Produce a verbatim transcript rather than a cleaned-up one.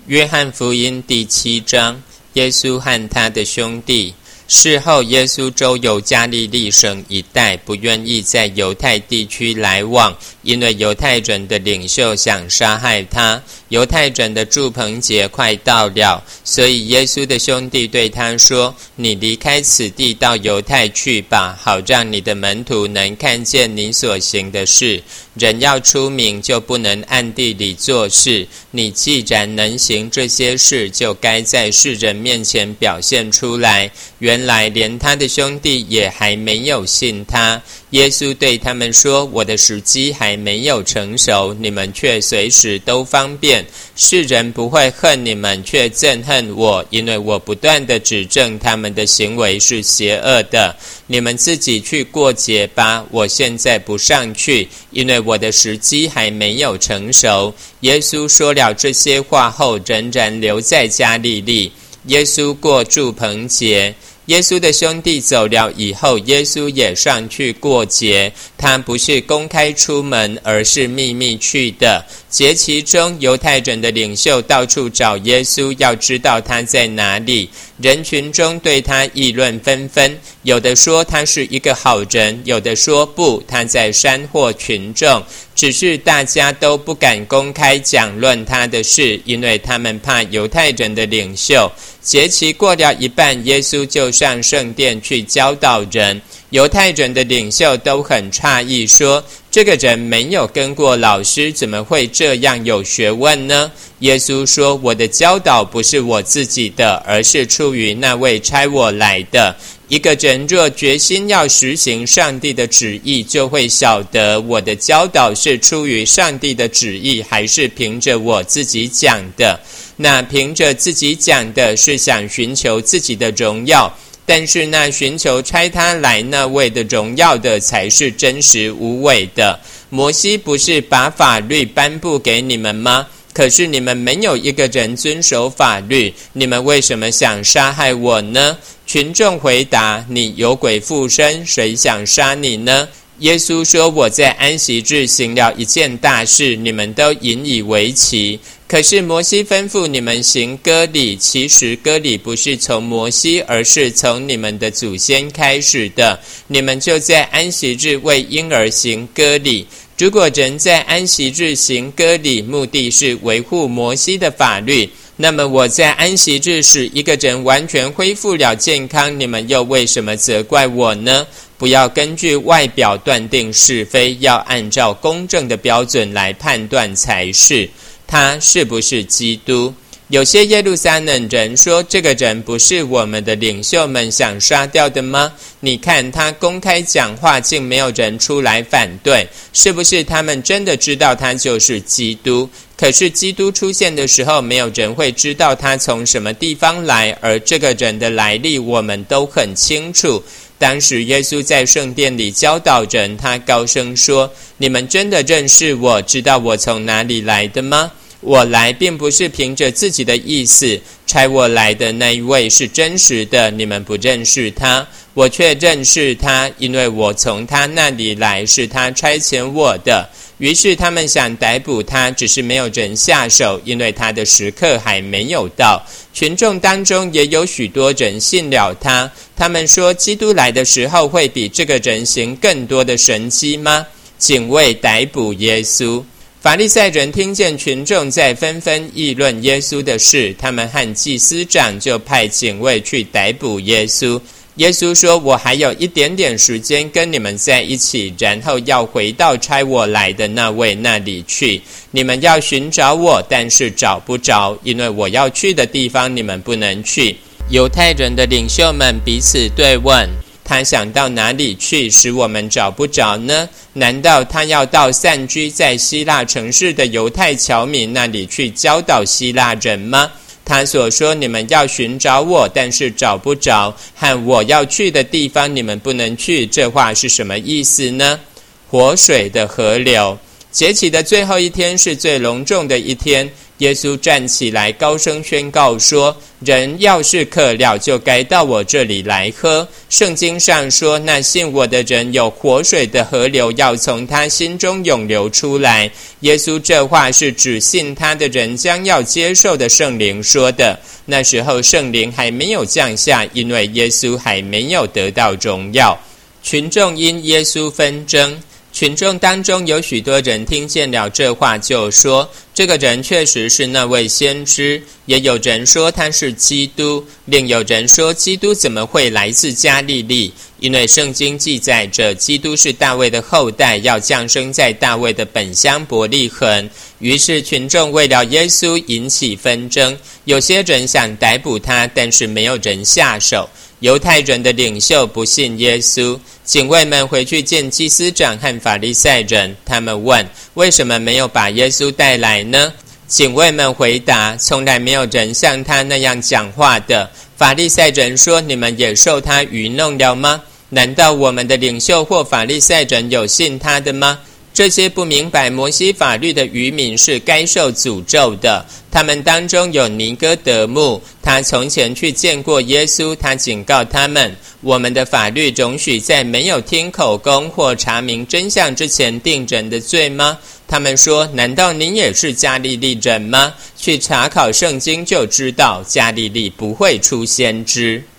约翰福音第七章，耶稣和他的兄弟。事后耶稣周游加利利省一带，不愿意在犹太地区来往，因为犹太人的领袖想杀害他。犹太人的住棚节快到了，所以耶稣的兄弟对他说：你离开此地到犹太去吧，好让你的门徒能看见你所行的事。人要出名，就不能暗地里做事。你既然能行这些事，就该在世人面前表现出来。原来连他的兄弟也还没有信他。耶稣对他们说：我的时机还没有成熟，你们却随时都方便。世人不会恨你们，却憎恨我，因为我不断地指证他们的行为是邪恶的。你们自己去过节吧，我现在不上去，因为我的时机还没有成熟。耶稣说了这些话后，仍然留在加利利。耶稣过住棚节。耶稣的兄弟走了以后，耶稣也上去过节。他不是公开出门，而是秘密去的。节期中，犹太人的领袖到处找耶稣，要知道他在哪里。人群中对他议论纷纷，有的说他是一个好人，有的说不，他在煽惑群众。只是大家都不敢公开讲论他的事，因为他们怕犹太人的领袖。节期过了一半，耶稣就上圣殿去教导人。犹太人的领袖都很诧异，说：这个人没有跟过老师，怎么会这样有学问呢？耶稣说：我的教导不是我自己的，而是出于那位差我来的。一个人若决心要实行上帝的旨意，就会晓得我的教导是出于上帝的旨意，还是凭着我自己讲的。那凭着自己讲的是想寻求自己的荣耀，但是那寻求差他来那位的荣耀的，才是真实无伪的。摩西不是把法律颁布给你们吗？可是你们没有一个人遵守法律，你们为什么想杀害我呢？群众回答：你有鬼附身，谁想杀你呢？耶稣说：我在安息日行了一件大事，你们都引以为奇。可是摩西吩咐你们行割礼，其实割礼不是从摩西，而是从你们的祖先开始的。你们就在安息日为婴儿行割礼。如果人在安息日行割礼，目的是维护摩西的法律，那么我在安息日使一个人完全恢复了健康，你们又为什么责怪我呢？不要根据外表断定是非，要按照公正的标准来判断才是。他是不是基督？有些耶路撒冷人说：这个人不是我们的领袖们想杀掉的吗？你看他公开讲话，竟没有人出来反对，是不是他们真的知道他就是基督？可是基督出现的时候，没有人会知道他从什么地方来，而这个人的来历我们都很清楚。当时耶稣在圣殿里教导人，他高声说：你们真的认识我，知道我从哪里来的吗？我来并不是凭着自己的意思，差我来的那一位是真实的，你们不认识他，我却认识他，因为我从他那里来，是他差遣我的。于是他们想逮捕他，只是没有人下手，因为他的时刻还没有到。群众当中也有许多人信了他，他们说：基督来的时候会比这个人行更多的神迹吗？警卫逮捕耶稣。法利赛人听见群众在纷纷议论耶稣的事，他们和祭司长就派警卫去逮捕耶稣。耶稣说：我还有一点点时间跟你们在一起，然后要回到差我来的那位那里去。你们要寻找我，但是找不着，因为我要去的地方你们不能去。犹太人的领袖们彼此对问：他想到哪里去，使我们找不着呢？难道他要到散居在希腊城市的犹太侨民那里去教导希腊人吗？他所说你们要寻找我，但是找不着，和我要去的地方你们不能去，这话是什么意思呢？活水的河流。节期的最后一天是最隆重的一天， 耶稣站起来，高声宣告说：人要是渴了，就该到我这里来喝。圣经上说，那信我的人有活水的河流要从他心中涌流出来。耶稣这话是指信他的人将要接受的圣灵说的。那时候圣灵还没有降下，因为耶稣还没有得到荣耀。群众因耶稣纷争，群众当中有许多人听见了这话，就说这个人确实是那位先知，也有人说他是基督，另有人说基督怎么会来自加利利？因为圣经记载着基督是大卫的后代，要降生在大卫的本乡伯利恒。于是群众为了耶稣引起纷争，有些人想逮捕他，但是没有人下手。犹太人的领袖不信耶稣，警卫们回去见祭司长和法利赛人，他们问：为什么没有把耶稣带来呢？警卫们回答：从来没有人像他那样讲话的。法利赛人说：你们也受他愚弄了吗？难道我们的领袖或法利赛人有信他的吗？这些不明白摩西法律的渔民是该受诅咒的。他们当中有尼哥德慕，他从前去见过耶稣，他警告他们：我们的法律容许在没有听口供或查明真相之前定人的罪吗？他们说：难道您也是加利利人吗？去查考圣经就知道，加利利不会出先知。